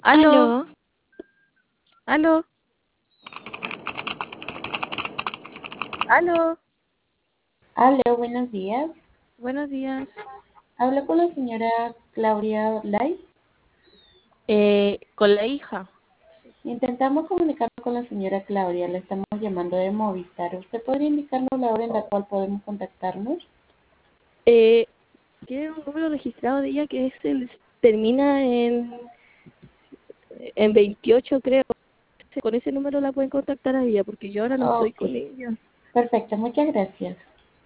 Aló, Aló, aló, aló. Aló, buenos días. Buenos días. Hablo con la señora Claudia Lai. Con la hija. Intentamos comunicarnos con la señora Claudia. La estamos llamando de Movistar. ¿Usted podría indicarnos la hora en la cual podemos contactarnos? Eh, Tiene un número registrado de ella que termina en 28, creo. Con ese número la pueden contactar a ella porque yo ahora no estoy Ok, con ella. perfecto. Muchas gracias.